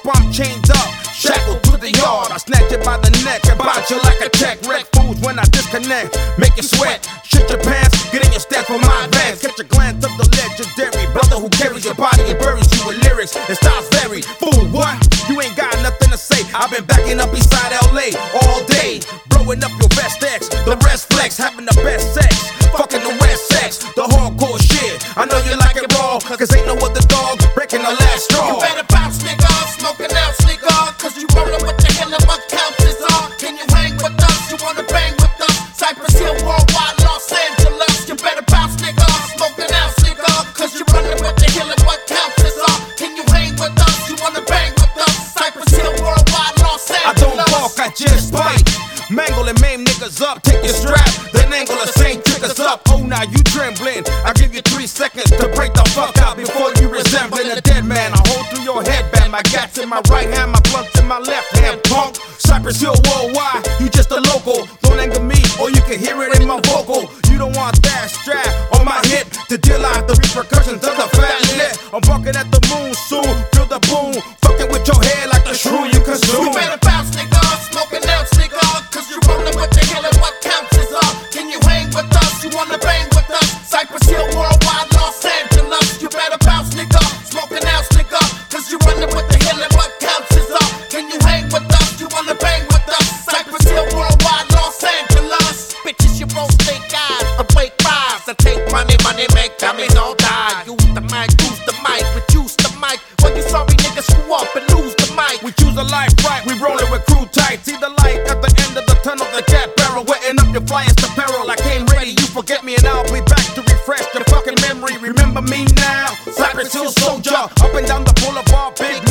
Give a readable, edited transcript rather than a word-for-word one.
I'm chained up, shackled to the yard. I snatch it by the neck and bounce you like a check. Wreck fools when I disconnect, make you sweat. Shit your pants, get in your steps for my advance. Catch a glance of the legendary brother who carries your body and buries you with lyrics. It styles very fool. What? You ain't got nothing to say. I've been backing up beside LA all day, blowing up your best ex. The rest flex, having the best sex, fucking the West sex, the hardcore shit. I know you like it raw, cause ain't no other dog breaking the last straw. You better bounce, nigga, smoking out, nigga, cause you rollin' with the hell of what counts is on. Can you hang with us? You wanna bang with us? Cypress Hill, worldwide, Los Angeles. You better bounce, nigga, smoking out, nigga, cause you rollin' with the hell of what counts is on. Can you hang with us? You wanna bang with us? Cypress Hill, worldwide, Los Angeles. I don't walk, I just bite. Mangle and maim niggas up, take your strap, then angle the same triggers up. Oh, now you trembling. I give you 3 seconds to break the fuck out before you resembling a dead man. I hold through your headband, my gats in my right hand, my blunts in my left hand. Punk, Cypress Hill worldwide, you just a local. Don't anger me, or you can hear it in my vocal. You don't want that strap on my hip to deal out the repercussions of the fat lip. I'm bucking at the moon soon, feel the boom, fucking with your head like the shrew you consume. You better bounce, nigga, smoking out, nigga, cause you rollin' with the hell of what counts is up. Can you hang with us? You wanna bang with us? Cypress Hill, worldwide, Los Angeles. You better bounce, nigga, smoking out, nigga, cause you rollin' with the hell of what counts is up. Can you hang with us? You wanna bang with us? Cypress Hill, worldwide, Los Angeles. Bitches, you roll snake eyes, the fake cries. I take money, money make dummies all die. Use the mic, reduce the mic. When you sorry niggas screw up and lose the mic. We choose a life right, we rollin' with crew tight. See the light at the end of the tunnel, the cat barrel, wetting up your flyers to peril. I came ready, you forget me, and I'll be back to refresh your fucking memory. Remember me now, Cypress Hill soldier, up and down the boulevard, big